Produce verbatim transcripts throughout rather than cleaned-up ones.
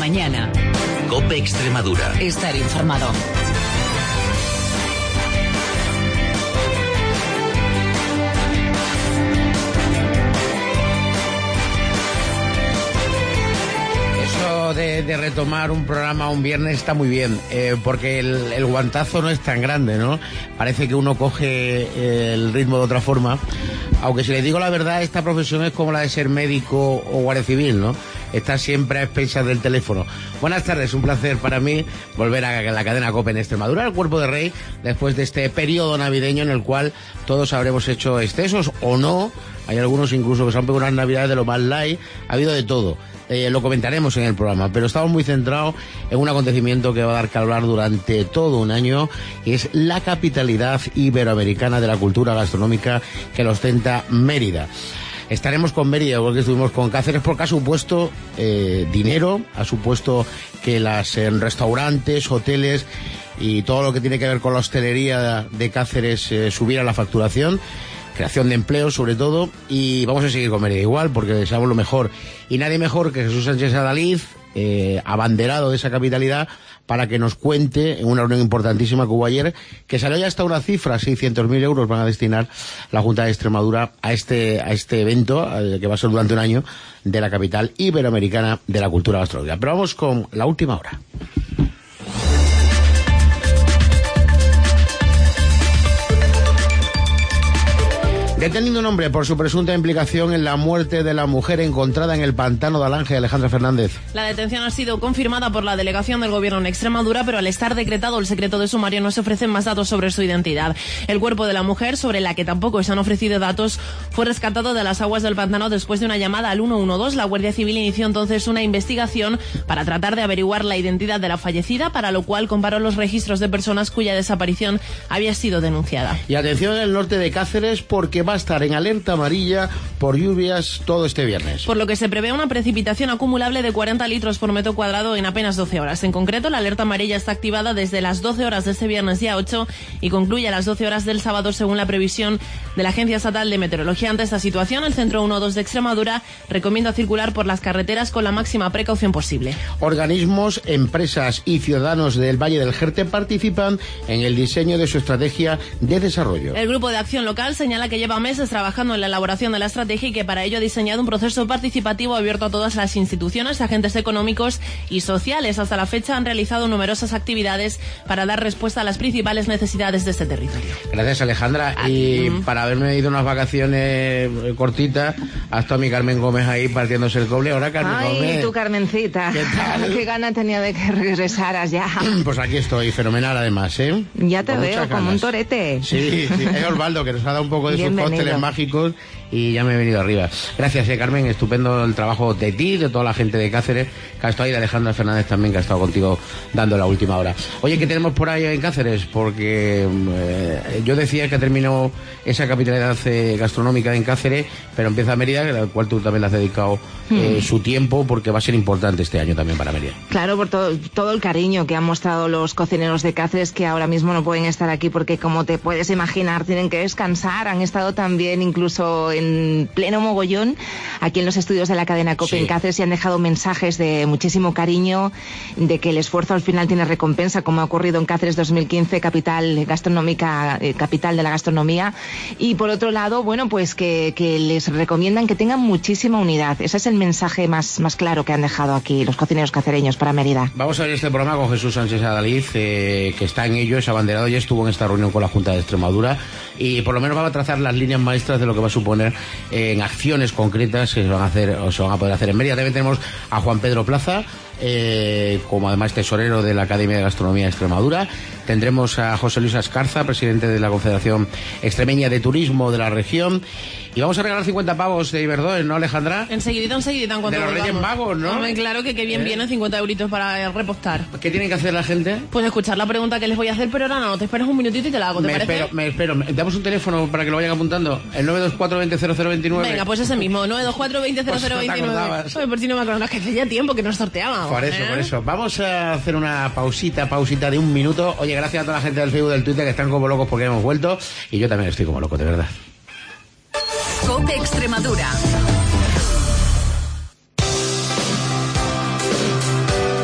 mañana. COPE Extremadura. Estar informado. De, de retomar un programa un viernes está muy bien, eh, porque el, el guantazo no es tan grande, ¿no? Parece que uno coge eh, el ritmo de otra forma, aunque si les digo la verdad, esta profesión es como la de ser médico o guardia civil, ¿no? Está siempre a expensas del teléfono. Buenas tardes, un placer para mí volver a la cadena COPE en Extremadura, al Cuerpo de Rey, después de este periodo navideño en el cual todos habremos hecho excesos o no. Hay algunos incluso que se han pegado unas navidades de lo más light, ha habido de todo. Eh, lo comentaremos en el programa, pero estamos muy centrados en un acontecimiento que va a dar que hablar durante todo un año, que es la capitalidad iberoamericana de la cultura gastronómica que lo ostenta Mérida. Estaremos con Mérida, igual que estuvimos con Cáceres, porque ha supuesto eh, dinero, ha supuesto que las eh, restaurantes, hoteles y todo lo que tiene que ver con la hostelería de Cáceres eh, subiera la facturación. Creación de empleo, sobre todo, y vamos a seguir con Mérida igual, porque deseamos lo mejor. Y nadie mejor que Jesús Sánchez Adalid, eh, abanderado de esa capitalidad, para que nos cuente, en una reunión importantísima que hubo ayer, que salió ya hasta una cifra, seiscientos mil euros van a destinar la Junta de Extremadura a este, a este evento, eh, que va a ser durante un año, de la capital iberoamericana de la cultura gastronómica. Pero vamos con la última hora. Detenido un hombre por su presunta implicación en la muerte de la mujer encontrada en el pantano de Alange. Alejandra Fernández. La detención ha sido confirmada por la delegación del Gobierno en Extremadura, pero al estar decretado el secreto de sumario no se ofrecen más datos sobre su identidad. El cuerpo de la mujer, sobre la que tampoco se han ofrecido datos, fue rescatado de las aguas del pantano después de una llamada al uno uno dos. La Guardia Civil inició entonces una investigación para tratar de averiguar la identidad de la fallecida, para lo cual comparó los registros de personas cuya desaparición había sido denunciada. Y atención en el norte de Cáceres, porque va a estar en alerta amarilla por lluvias todo este viernes. Por lo que se prevé una precipitación acumulable de cuarenta litros por metro cuadrado en apenas doce horas. En concreto, la alerta amarilla está activada desde las doce horas de este viernes día ocho y concluye a las doce horas del sábado, según la previsión de la Agencia Estatal de Meteorología. Ante esta situación, el Centro uno dos de Extremadura recomienda circular por las carreteras con la máxima precaución posible. Organismos, empresas y ciudadanos del Valle del Jerte participan en el diseño de su estrategia de desarrollo. El Grupo de Acción Local señala que lleva meses trabajando en la elaboración de la estrategia y que para ello ha diseñado un proceso participativo abierto a todas las instituciones, agentes económicos y sociales. Hasta la fecha han realizado numerosas actividades para dar respuesta a las principales necesidades de este territorio. Gracias, Alejandra. Ah, y mm. para haberme ido unas vacaciones cortitas, ha estado mi Carmen Gómez ahí partiéndose el coble. Ahora, Carmen Ay, Gómez. Ay, tu Carmencita. ¿Qué tal? Qué gana tenía de que regresaras ya. Pues aquí estoy, fenomenal además, ¿eh? Ya te Con veo, como un torete. Sí, sí, es Osvaldo, que nos ha dado un poco de sus cócteles mágicos y ya me he venido arriba. Gracias, eh, Carmen, estupendo el trabajo de ti, de toda la gente de Cáceres, que ha estado ahí, de Alejandra Fernández también, que ha estado contigo dando la última hora. Oye, ¿qué tenemos por ahí en Cáceres? Porque eh, yo decía que terminó esa capitalidad eh, gastronómica en Cáceres, pero empieza Mérida, al cual tú también le has dedicado eh, mm. su tiempo, porque va a ser importante este año también para Mérida. Claro, por todo, todo el cariño que han mostrado los cocineros de Cáceres, que ahora mismo no pueden estar aquí porque, como te puedes imaginar, tienen que descansar. Han estado también incluso en pleno mogollón aquí en los estudios de la cadena COPE sí. en Cáceres, y han dejado mensajes de muchísimo cariño, de que el esfuerzo al final tiene recompensa, como ha ocurrido en Cáceres dos mil quince, capital gastronómica, eh, capital de la gastronomía. Y por otro lado, bueno, pues que, que les recomiendan que tengan muchísima unidad. Ese es el mensaje más, más claro que han dejado aquí los cocineros cacereños para Mérida. Vamos a ver este programa con Jesús Sánchez Adalid, eh, que está en ello, es abanderado, ya estuvo en esta reunión con la Junta de Extremadura, y por lo menos va a trazar las líneas maestras de lo que va a suponer eh, en acciones concretas que se van a hacer o se van a poder hacer en Mérida. También tenemos a Juan Pedro Plaza, eh, como además tesorero de la Academia de Gastronomía de Extremadura. Tendremos a José Luis Ascarza, presidente de la Confederación Extremeña de Turismo de la región. Y vamos a regalar cincuenta pavos de Iberdrola, ¿no, Alejandra? Enseguidito, enseguidito, en cuanto de los Reyes Magos, ¿no? Hombre, claro que, que bien ¿Eh? vienen cincuenta euritos para repostar. ¿Qué tienen que hacer la gente? Pues escuchar la pregunta que les voy a hacer, pero ahora no, te esperas un minutito y te la hago, ¿te me parece? Espero, me espero, me damos un teléfono para que lo vayan apuntando, el nueve dos cuatro veinte cero cero veintinueve. Venga, pues ese mismo, nueve dos cuatro veinte cero cero veintinueve. Pues por si no me acuerdo, que hace ya tiempo que nos sorteábamos. Por eso, ¿eh? por eso. Vamos a hacer una pausita, pausita de un minuto. Oye, gracias a toda la gente del Facebook, del Twitter, que están como locos porque hemos vuelto, y yo también estoy como loco, de verdad. COPE Extremadura.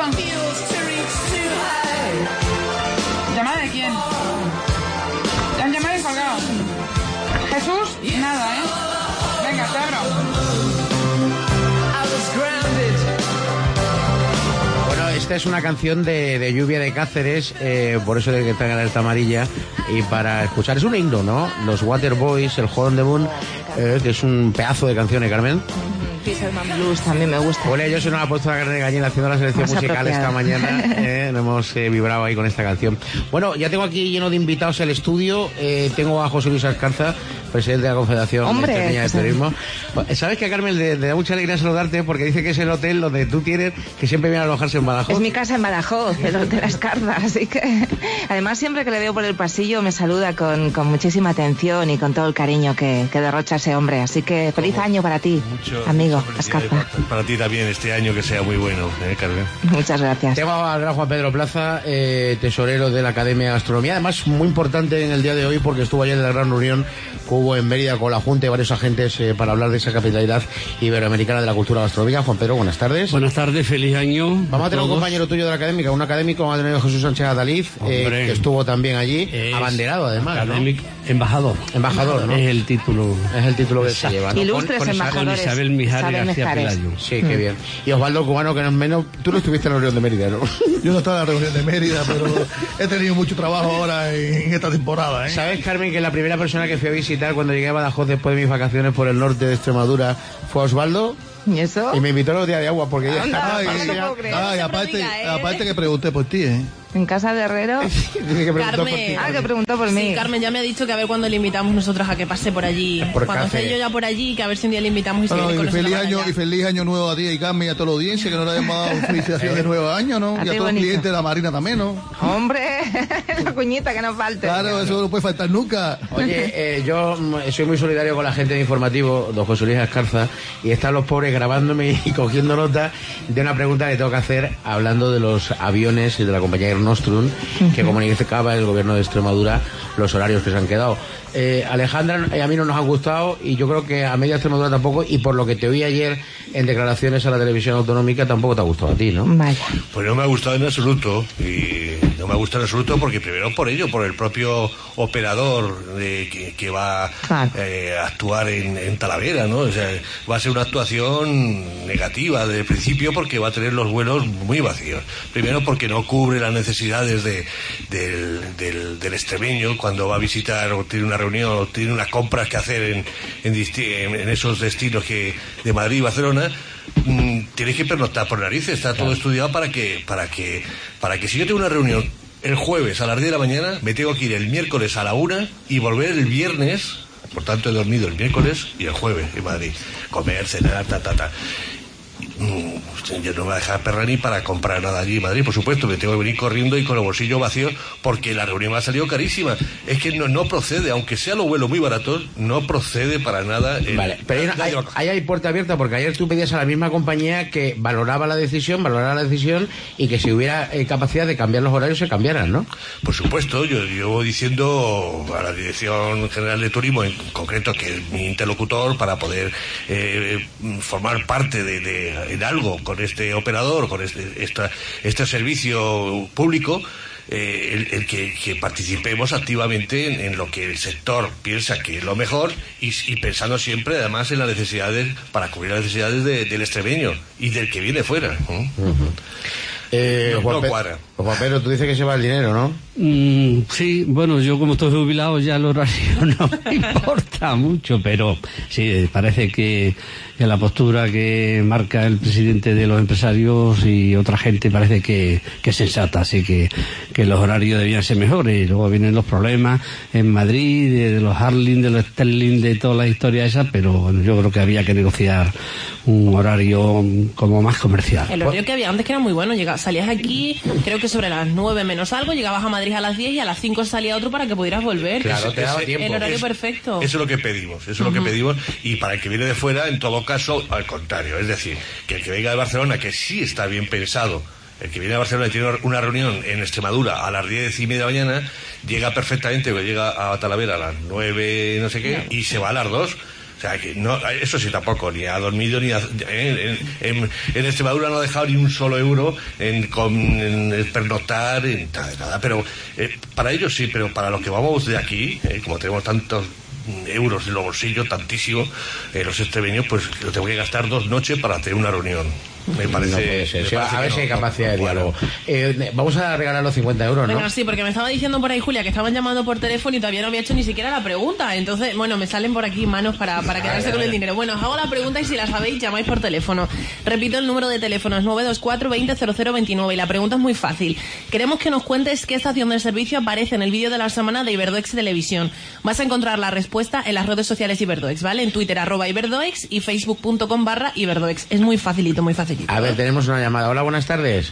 ¿Llamada de quién? ¿Te han llamado y colgado? ¿Jesús? Nada, ¿eh? Venga, te abro. Bueno, esta es una canción de, de Lluvia de Cáceres, eh, por eso de que está en alerta amarilla, y para escuchar, es un himno, ¿no? Los Waterboys, el Hole in the Moon, eh, que es un pedazo de canciones, Carmen. Fisherman Blues también me gusta. Bueno, yo se nos ha puesto la carne de gallina haciendo la selección Más musical apropiado. esta mañana. Eh, nos hemos eh, vibrado ahí con esta canción. Bueno, ya tengo aquí lleno de invitados el estudio. Eh, tengo a José Luis Ascarza, presidente de la Confederación Hombre, Extremeña de sí. Turismo. ¿Sabes que a Carmen le, le da mucha alegría saludarte? Porque dice que es el hotel donde tú tienes, que siempre viene a alojarse en Badajoz. Es mi casa en Badajoz, el Hotel Ascarza, así que... Además, siempre que le veo por el pasillo me saluda con, con muchísima atención y con todo el cariño que, que derrocha ese hombre. Así que feliz Como año para ti, mucho, amigo mucho Ascarza. para, para ti también este año que sea muy bueno, ¿eh, Carmen? Muchas gracias. Tengo al gran Juan Pedro Plaza, eh, tesorero de la Academia de Gastronomía. Además, muy importante en el día de hoy porque estuvo ayer en la gran reunión que hubo en Mérida con la Junta y varios agentes eh, para hablar de esa capitalidad iberoamericana de la cultura gastronómica. Juan Pedro, buenas tardes. Buenas tardes, feliz año. Vamos a tener un compañero tuyo de la académica, un académico, vamos a tener a Jesús Sánchez Adaliz, eh, que estuvo también allí, Es abanderado además, académico, embajador. ¿no? Embajador, ¿no? Es el título. Es el título que Exacto. se lleva, ¿no? Ilustres Con- con esa- embajadores. con Isabel Mijares Isabel García Mijares. Pelayo. Sí, qué bien. Y Osvaldo Cubano, que no es menos... Tú no estuviste en la reunión de Mérida, ¿no? Yo no estaba en la reunión de Mérida, pero he tenido mucho trabajo ahora en, en esta temporada, ¿eh? ¿Sabes, Carmen, que la primera persona que fui a visitar cuando llegué a Badajoz después de mis vacaciones por el norte de Extremadura fue Osvaldo? ¿Y eso? Y me invitó a los días de agua porque ella Anda, Ay, no te ay, puedo creer. ay, No se aparte, prodiga, ¿eh? aparte que pregunté por ti, ¿eh? ¿En casa de Herrero? Dice que preguntó por ti. Carmen. Ah, que preguntó por mí. Sí, Carmen ya me ha dicho que a ver cuándo le invitamos nosotros a que pase por allí. Por cuando Cáceres. esté yo ya por allí, que a ver si un día le invitamos y se Bueno, viene con y, feliz nosotros año, para y allá. feliz año nuevo a ti y Carmen y a toda la audiencia, que nos la hemos dado felicitaciones de nuevo año, ¿no? A Y a ti, todos los bonito. clientes de la Marina también, ¿no? Hombre, la cuñita que nos falte. Claro, eso no puede faltar nunca. Oye, eh, yo mm, soy muy solidario con la gente de Informativo, don José Luis Ascarza, y están los pobres grabándome y cogiendo nota de una pregunta que tengo que hacer hablando de los aviones y de la compañía Air Nostrum, que comunicaba el gobierno de Extremadura los horarios que se han quedado. Eh, Alejandra, eh, a mí no nos han gustado y yo creo que a media Extremadura tampoco, y por lo que te oí ayer en declaraciones a la televisión autonómica tampoco te ha gustado a ti, ¿no? Vaya. Pues no me ha gustado en absoluto, y no me ha gustado en absoluto porque primero por ello, por el propio operador de, que, que va Claro. eh, a actuar en, en Talavera, ¿no? O sea, va a ser una actuación negativa desde el principio porque va a tener los vuelos muy vacíos. Primero porque no cubre las necesidades de, del, del, del extremeño cuando va a visitar o tiene una reunión o tiene unas compras que hacer en, en, disti- en, en esos destinos que de Madrid y Barcelona. Mm, tienes que pernoctar por narices, está todo estudiado para que, para que, para que si yo tengo una reunión el jueves a las diez de la mañana, me tengo que ir el miércoles a la una y volver el viernes, por tanto he dormido el miércoles y el jueves en Madrid, comer, cenar, ta, ta, ta. Mm, yo no me voy a dejar perra ni para comprar nada allí en Madrid, por supuesto, me tengo que venir corriendo y con los bolsillos vacíos porque la reunión me ha salido carísima. Es que no, no procede, aunque sean los vuelos muy baratos, no procede para nada. el- Vale, pero hay, una- hay, ahí hay puerta abierta porque ayer tú pedías a la misma compañía que valoraba la decisión, valorara la decisión y que si hubiera eh, capacidad de cambiar los horarios se cambiaran, ¿no? Por supuesto, yo llevo diciendo a la Dirección General de Turismo, en concreto, que es mi interlocutor para poder eh, formar parte de, de en algo con este operador, con este esta, este servicio público, eh, el, el que, que participemos activamente en, en lo que el sector piensa que es lo mejor y, y pensando siempre además en las necesidades, para cubrir las necesidades de- del extremeño y del que viene fuera, ¿eh? Eh, No- Juan no Pe- cuadra. Juan Pedro, tú dices que se va el dinero, ¿no? Mm, sí, bueno, yo como estoy jubilado ya el horario no me importa mucho, pero sí, parece que, que la postura que marca el presidente de los empresarios y otra gente parece que, que es sensata, así que, que los horarios debían ser mejores. Y luego vienen los problemas en Madrid, de, de los Harling, de los Sterling, de todas las historias esas, pero bueno, yo creo que había que negociar un horario como más comercial. El horario que había antes que era muy bueno, llega- salías aquí, creo que sobre las nueve menos algo, llegabas a Madrid a las diez y a las cinco salía otro para que pudieras volver. Claro, te daba Ese- tiempo. El horario Es- perfecto. Eso es lo que pedimos, eso es lo que pedimos, y para el que viene de fuera, en todo caso, al contrario, es decir, que el que venga de Barcelona, que sí está bien pensado, el que viene de Barcelona y tiene una reunión en Extremadura a las diez y media de la mañana, llega perfectamente, llega a Talavera a las nueve, no sé qué, y se va a las dos. O sea, que no, eso sí tampoco, ni ha dormido, ni ha, en, en, en Extremadura no ha dejado ni un solo euro en, con, en pernoctar, en nada, nada. Pero eh, para ellos sí, pero para los que vamos de aquí, eh, como tenemos tantos euros en los bolsillos, tantísimo, eh, los extremeños, pues lo tengo que gastar dos noches para hacer una reunión. Me parece, no puede ser. me Sí, parece a ver que si hay no, capacidad no, de diálogo. Eh, vamos a regalar los cincuenta euros, ¿no? Venga, sí, porque me estaba diciendo por ahí Julia que estaban llamando por teléfono y todavía no había hecho ni siquiera la pregunta. Entonces, bueno, me salen por aquí manos para, para quedarse con el dinero. Bueno, os hago la pregunta y si la sabéis, llamáis por teléfono. Repito, el número de teléfono es nueve dos cuatro veinte cero cero veintinueve y la pregunta es muy fácil. Queremos que nos cuentes qué estación de servicio aparece en el vídeo de la semana de Iberdoex Televisión. Vas a encontrar la respuesta en las redes sociales Iberdoex, ¿vale? En Twitter, arroba Iberdoex y facebook punto com barra Iberdoex. Es muy facilito, muy facilito. A ver, tenemos una llamada. Hola, buenas tardes.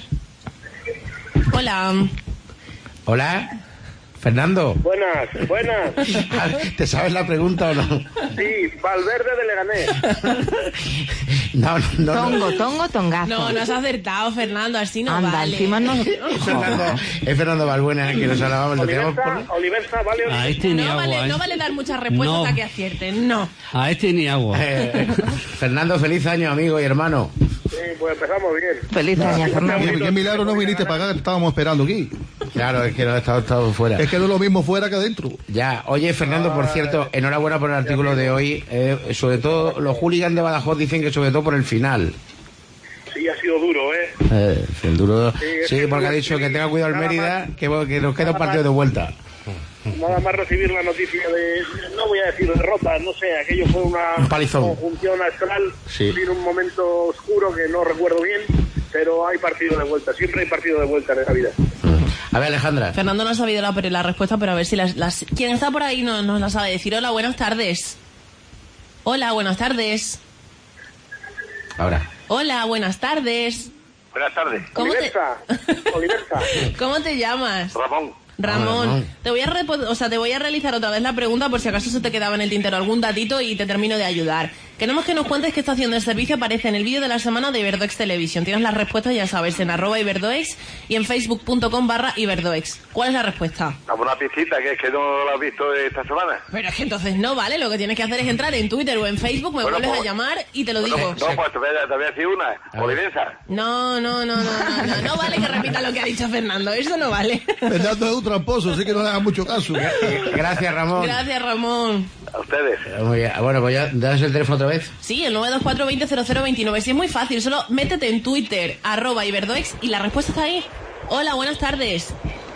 Hola. Hola, Fernando. Buenas, buenas. ¿Te sabes la pregunta o no? Sí, Valverde de Leganés. No, no, no. Tongo, tongo, tongazo. No, no has acertado, Fernando, así no Anda, vale. encima no... Es Fernando, es Fernando Balbuena, que nos hablábamos. Lo tenemos Oliverza, por... Oliverza, vale. A este ni No agua. vale, ¿eh? no vale dar muchas respuestas No. a que acierten, no. A este ni agua. Eh, Fernando, feliz año, amigo y hermano. Sí, pues empezamos bien. Feliz año, Qué, Fernando. qué milagro no viniste para acá, que te estábamos esperando aquí. Claro, es que no he estado, estado fuera. Es que no es lo mismo fuera que adentro. Ya, oye, Fernando, por cierto, enhorabuena por el artículo de hoy. Eh, sobre todo, los hooligans de Badajoz dicen que sobre todo por el final. Sí, ha sido duro, ¿eh? Eh, el duro. Sí, es Sí, que porque ha no- dicho que tenga cuidado el nada Mérida, más- que, que nos queda un nada partido más- de vuelta. Nada más recibir la noticia de, no voy a decir derrota, no sé, aquello fue una Un palizón. conjunción astral, Sí. sin un momento oscuro que no recuerdo bien, pero hay partido de vuelta, siempre hay partido de vuelta en esa vida. A ver, Alejandra. Fernando no ha sabido la, la respuesta, pero a ver si las, las... ¿Quién está por ahí no nos la sabe decir? Hola, buenas tardes. Hola, buenas tardes. Ahora. Hola, buenas tardes. Buenas tardes. ¿Cómo te- Oliverza, Oliverza, ¿Cómo te llamas? Ramón. Ramón, Ramón. te voy a repo- o sea, te voy a realizar otra vez la pregunta por si acaso se te quedaba en el tintero algún datito y te termino de ayudar. Queremos que nos cuentes qué estación de servicio aparece en el vídeo de la semana de Iberdoex Televisión. Tienes las respuestas, ya sabes, en arroba Iberdoex y en facebook punto com barra Iberdoex. ¿Cuál es la respuesta? Dame una piscita, que es que no la has visto esta semana. Pero es que entonces no vale, lo que tienes que hacer es entrar en Twitter o en Facebook, me Bueno, vuelves pues- a llamar y te lo Bueno, digo. no, pues te voy a, te voy a decir una. Olivenza. No, no, no, no, no, no, no vale que repita lo que ha dicho Fernando, eso no vale. Fernando es un tramposo, así que no le hagas mucho caso. Gracias, Ramón. Gracias, Ramón. A ustedes. Muy bien. Bueno, pues ya, ¿das el teléfono otra vez? Sí, el nueve dos cuatro veinte cero cero veintinueve. Sí, es muy fácil, solo métete en Twitter, arroba Iberdoex y la respuesta está ahí. Hola, buenas tardes.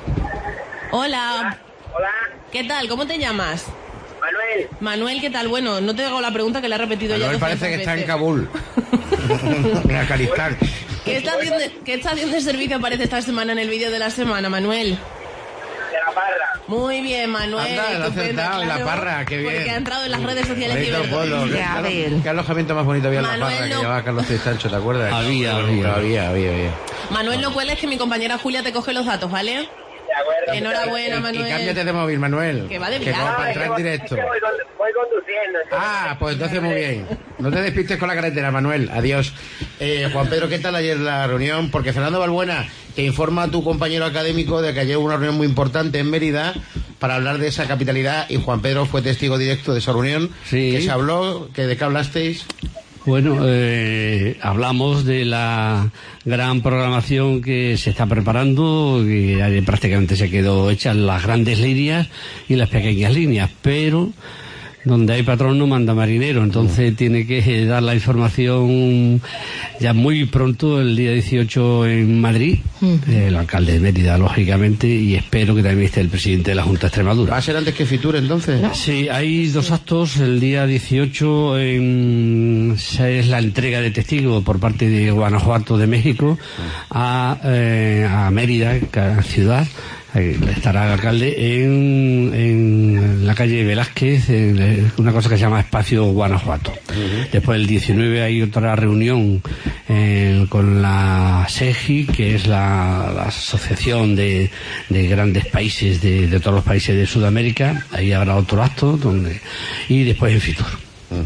Hola. Hola, ¿Qué tal? ¿Cómo te llamas? Manuel. Manuel, ¿qué tal? Bueno, no te hago la pregunta que le he repetido ya. Manuel parece que doscientas está en veces. Kabul. En Afganistán. ¿Qué estación, de, ¿Qué estación de servicio aparece esta semana en el vídeo de la semana, Manuel? De la Parra. Muy bien, Manuel. Anda, lo ha estupendo, acertado, en La claro, Parra, qué bien. Porque ha entrado en las redes sociales de Bonito Iberdoex. pueblo. Ya, Qué- ver. Qué alojamiento más bonito había en La Manuel, Parra que no. llevaba Carlos Tristancho, ¿te acuerdas? Había, había. Había, había, había. Manuel, no cuelgues que mi compañera Julia te coge los datos, ¿vale? De acuerdo. Enhorabuena, Y Manuel. cámbiate de móvil, Manuel. Que va de Que viaje. como para es que entrar en voy- directo. es que voy, con- voy conduciendo. Ah, pues entonces muy bien. No te despistes con la carretera, Manuel. Adiós. Eh, Juan Pedro, ¿qué tal ayer la reunión? Porque Fernando Balbuena te informa a tu compañero académico de que ayer hubo una reunión muy importante en Mérida para hablar de esa capitalidad y Juan Pedro fue testigo directo de esa reunión. Sí. Que se habló, que ¿de qué hablasteis? Bueno, eh, hablamos de la gran programación que se está preparando, que eh, prácticamente se quedó hecha en las grandes líneas y las pequeñas líneas, pero donde hay patrón no manda marinero, entonces tiene que eh, dar la información ya muy pronto, el día dieciocho en Madrid, eh, el alcalde de Mérida, lógicamente, y espero que también esté el presidente de la Junta de Extremadura. ¿Va a ser antes que Fitur entonces? Sí, hay dos actos. El día dieciocho en, es la entrega de testigos por parte de Guanajuato de México a, eh, a Mérida, ca- ciudad. Ahí estará el alcalde en, en la calle Velázquez, en una cosa que se llama Espacio Guanajuato. Después el diecinueve hay otra reunión eh, con la SEGI, que es la, la asociación de, de grandes países de, de todos los países de Sudamérica. Ahí habrá otro acto donde y después en Fitur.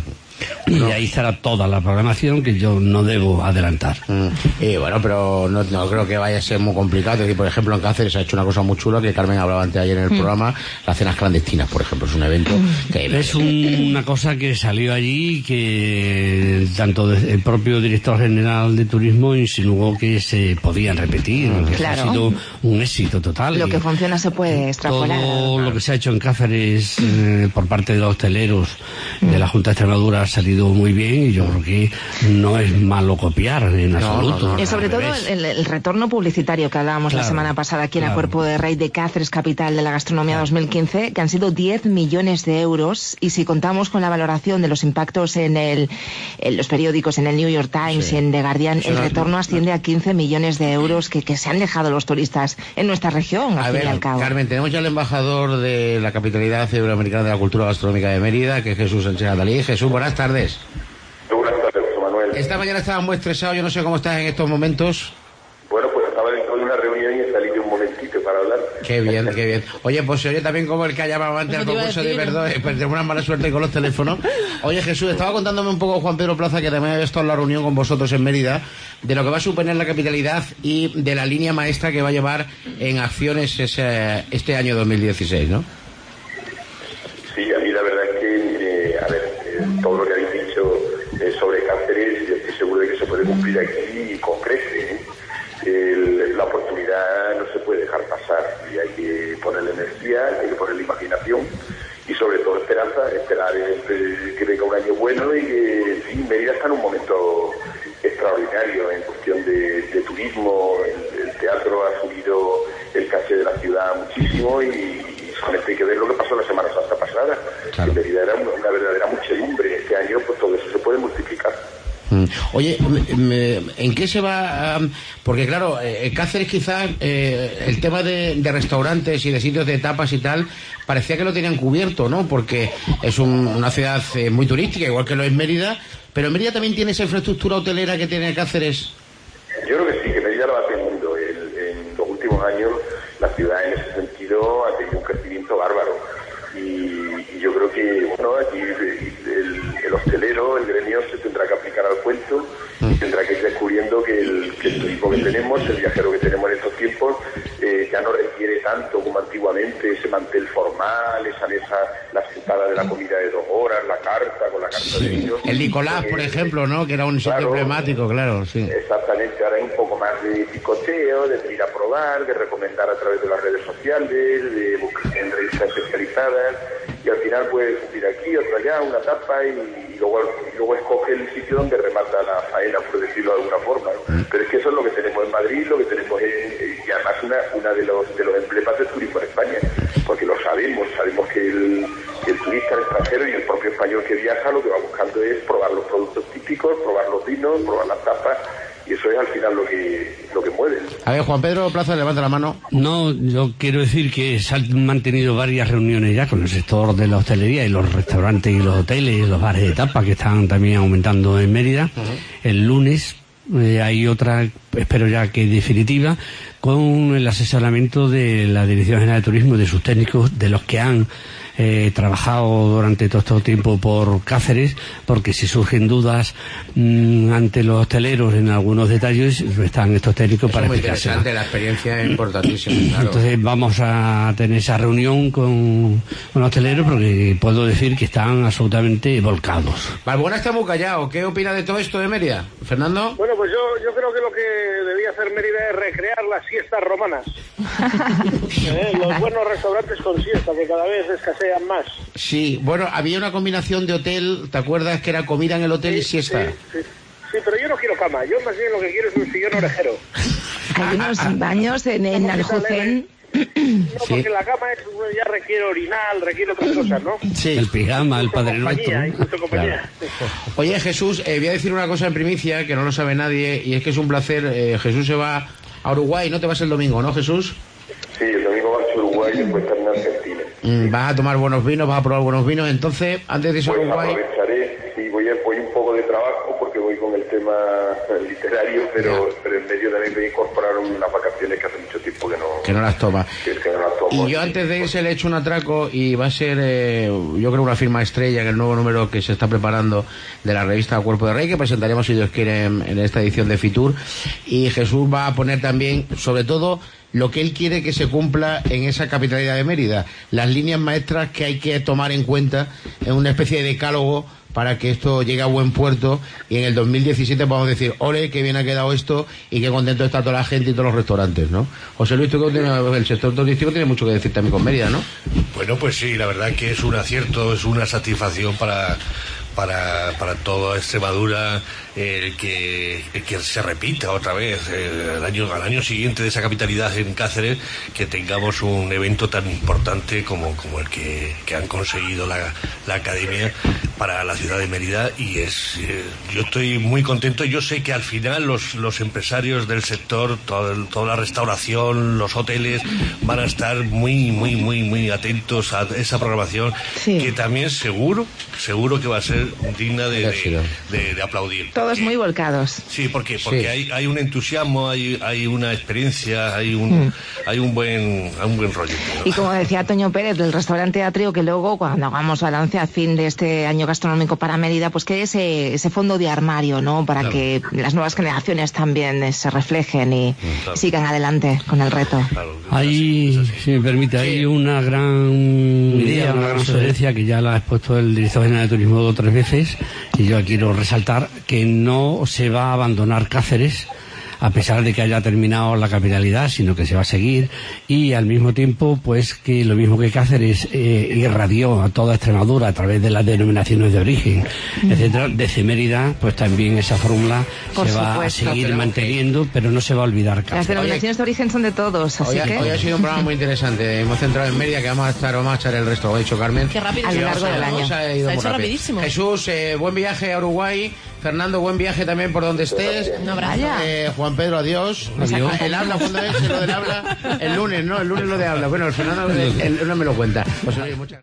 Y no. ahí estará toda la programación que yo no debo adelantar. Mm. Y bueno, pero no, no creo que vaya a ser muy complicado. Es decir, por ejemplo, en Cáceres se ha hecho una cosa muy chula que Carmen hablaba antes ayer en el mm. programa, las cenas clandestinas, por ejemplo, es un evento que... Es un, una cosa que salió allí, que tanto el propio director general de turismo insinuó que se podían repetir, mm. que claro. ha sido un éxito total. Lo que funciona se puede extrapolar. Todo lo que se ha hecho en Cáceres eh, por parte de los hosteleros mm. de la Junta de Extremadura ha salido muy bien, y yo creo que no es malo copiar en no, absoluto. No, no, y sobre todo el, el retorno publicitario que hablábamos claro, la semana pasada aquí en claro. el Cuerpo de Rey de Cáceres, capital de la gastronomía claro. dos mil quince, que han sido diez millones de euros, y si contamos con la valoración de los impactos en, el, en los periódicos, en el New York Times sí. y en The Guardian, sí, el retorno asciende a quince millones de euros que, que se han dejado los turistas en nuestra región, al a fin ver, y al cabo. Carmen, tenemos ya el embajador de la capitalidad iberoamericana de la cultura gastronómica de Mérida, que es Jesús Sánchez Atalí. Jesús, buenas tardes. Buenas tardes, José Manuel. Esta mañana estabas muy estresado, yo no sé cómo estás en estos momentos. Bueno, pues estaba dentro de una reunión y salí de un momentito para hablar. Qué bien, qué bien. Oye, pues se oye también como el que ha llamado antes al concurso de Verdón, pues tenemos una mala suerte con los teléfonos. Oye, Jesús, estaba contándome un poco Juan Pedro Plaza, que también había estado en la reunión con vosotros en Mérida, de lo que va a suponer la capitalidad y de la línea maestra que va a llevar en acciones ese, este año dos mil dieciséis, ¿no? Sí, a mí la verdad es que, eh, a ver, eh, todo lo que habéis dicho eh, sobre Cáceres, yo estoy seguro de que se puede cumplir aquí y con creces, ¿eh? El, la oportunidad no se puede dejar pasar, y hay que ponerle energía, hay que ponerle imaginación y sobre todo esperanza, esperar eh, que venga un año bueno y que, en fin, Mérida está en un momento extraordinario en cuestión de, de turismo. El, el teatro ha subido el caché de la ciudad muchísimo y, y solamente hay que ver lo que pasó la Semana Santa pasada. Claro. En Mérida era una, una verdadera muchedumbre. Este año pues todo eso se puede multiplicar. Oye, ¿en qué se va? Porque claro, en Cáceres quizás eh, el tema de, de restaurantes y de sitios de tapas y tal parecía que lo tenían cubierto, ¿no? Porque es un, una ciudad eh, muy turística, igual que lo es Mérida, pero Mérida también tiene esa infraestructura hotelera que tiene Cáceres. Yo creo que sí, que Mérida lo va teniendo. El, en los últimos años la ciudad en ese sentido ha tenido un crecimiento bárbaro. Y, y yo creo que, bueno, aquí el, el hostelero, el gremio se tendrá que aplicar al cuento y tendrá que ir descubriendo que el, que el turismo que tenemos, el viajero que tenemos en estos tiempos, eh, ya no requiere tanto como antiguamente ese mantel formal, esa mesa, la sentada de la comida de dos horas, la carta con la carta sí. de vino. El Nicolás, eh, por ejemplo, ¿no? Que era un sitio claro, emblemático, claro, sí. Exactamente, ahora hay un poco más de picoteo, de ir a probar, de recomendar a través de las redes sociales, de buscar en revistas especializadas, y al final puedes ir aquí, otro allá, una tapa y, y, luego, y luego escoge el sitio donde remata la faena, por decirlo de alguna forma, ¿no? Pero es que eso es lo que tenemos en Madrid, lo que tenemos en, y además una, una de los de los emblemas del turismo en España, porque lo sabemos, sabemos que el, que el turista extranjero y el propio español que viaja lo que va buscando es probar los productos típicos, probar los vinos, probar las tapas, y eso es al final lo que lo que mueve. A ver, Juan Pedro Plaza, levanta la mano. No, yo quiero decir que se han mantenido varias reuniones ya con el sector de la hostelería y los restaurantes y los hoteles y los bares de tapas que están también aumentando en Mérida. Uh-huh. El lunes eh, hay otra, espero ya que definitiva, con el asesoramiento de la Dirección General de Turismo y de sus técnicos, de los que han eh, trabajado durante todo este tiempo por Cáceres, porque si surgen dudas mmm, ante los hosteleros en algunos detalles, están estos técnicos eso para es muy explicarse. Interesante, la experiencia es importantísima, claro. Entonces vamos a tener esa reunión con, con los hosteleros, porque puedo decir que están absolutamente volcados. Balbuena está muy callado. ¿Qué opina de todo esto de Mérida? ¿Fernando? Bueno, pues yo, yo creo que lo que debía hacer Mérida es recrear las siestas romanas. ¿Eh? Los buenos restaurantes con siesta, que cada vez escasean más. Sí, bueno, había una combinación de hotel, ¿te acuerdas? Que era comida en el hotel sí, y siesta. Sí, sí. Sí, pero yo no quiero cama, yo más bien lo que quiero es un sillón orejero. Hay unos baños en, en Aljucén. No, porque sí. la cama es, ya requiere orinal, requiere otras cosas, ¿no? Sí, el pijama, el Padre Nuestro. Claro. Oye, Jesús, eh, voy a decir una cosa en primicia que no lo sabe nadie, y es que es un placer. Eh, Jesús se va a Uruguay, no te vas el domingo, ¿no, Jesús? Sí, el domingo vas a Uruguay y después estar en Argentina. Mm, vas a tomar buenos vinos, vas a probar buenos vinos, entonces, antes de irse a pues Uruguay... aprovecharé, sí, voy, a, voy un poco de trabajo porque voy con el tema literario, pero, pero en medio también voy a incorporar unas vacaciones que hace mucho tiempo que no... Que no las toma. Que, que no las Y yo antes de irse le he hecho un atraco y va a ser, eh, yo creo, una firma estrella en el nuevo número que se está preparando de la revista Cuerpo de Rey, que presentaremos, si Dios quiere, en, en esta edición de Fitur. Y Jesús va a poner también, sobre todo, lo que él quiere que se cumpla en esa capitalidad de Mérida, las líneas maestras que hay que tomar en cuenta en una especie de decálogo para que esto llegue a buen puerto y en el dos mil diecisiete podamos decir, ole, qué bien ha quedado esto y qué contento está toda la gente y todos los restaurantes, ¿no? José Luis, tú que tiene, el sector turístico tiene mucho que decir también con Mérida, ¿no? Bueno, pues sí, la verdad que es un acierto, es una satisfacción para... para, para toda Extremadura el que, el que se repita otra vez eh, el año, al año siguiente de esa capitalidad en Cáceres, que tengamos un evento tan importante como, como el que, que han conseguido la, la Academia para la ciudad de Mérida. Y es eh, yo estoy muy contento. Yo sé que al final los, los empresarios del sector, todo, toda la restauración, los hoteles van a estar muy, muy, muy, muy atentos a esa programación, sí, que también seguro, seguro que va a ser digna de, de, de, de aplaudir. Todos muy volcados. Sí, porque porque sí, hay, hay un entusiasmo, hay, hay una experiencia, hay un, mm. hay un buen, hay un buen rollo. Y como decía Toño Pérez del restaurante Atrio, que luego cuando hagamos balance a fin de este año gastronómico para Mérida, pues que ese, ese fondo de armario, ¿no? Para claro, que las nuevas generaciones también se reflejen y claro, sigan adelante con el reto. Claro, hay, si me permite, sí, hay una gran idea, una gran sugerencia que ya la ha expuesto el director general de turismo dos o tres veces, y yo quiero resaltar que no se va a abandonar Cáceres a pesar de que haya terminado la capitalidad, sino que se va a seguir, y al mismo tiempo, pues que lo mismo que Cáceres eh, irradió a toda Extremadura a través de las denominaciones de origen, mm. etcétera, desde Mérida, pues también esa fórmula se supuesto, va a seguir pero manteniendo, pero no se va a olvidar Cáceres. Las denominaciones de origen son de todos, así hoy, que... Hoy ha sido un programa muy interesante, hemos centrado en Mérida, que vamos a estar, vamos a echar el resto, lo ha dicho Carmen. Qué rápido. A lo largo del año. Se ha hecho rapidísimo. Jesús, eh, buen viaje a Uruguay. Fernando, buen viaje también por donde estés. Un abrazo. Eh, Juan Pedro, adiós. adiós. El habla, ¿cuándo es? Lo del habla. El lunes, ¿no? El lunes lo de habla. Bueno, el Fernando el, el lunes me lo cuenta. Pues, oye, muchas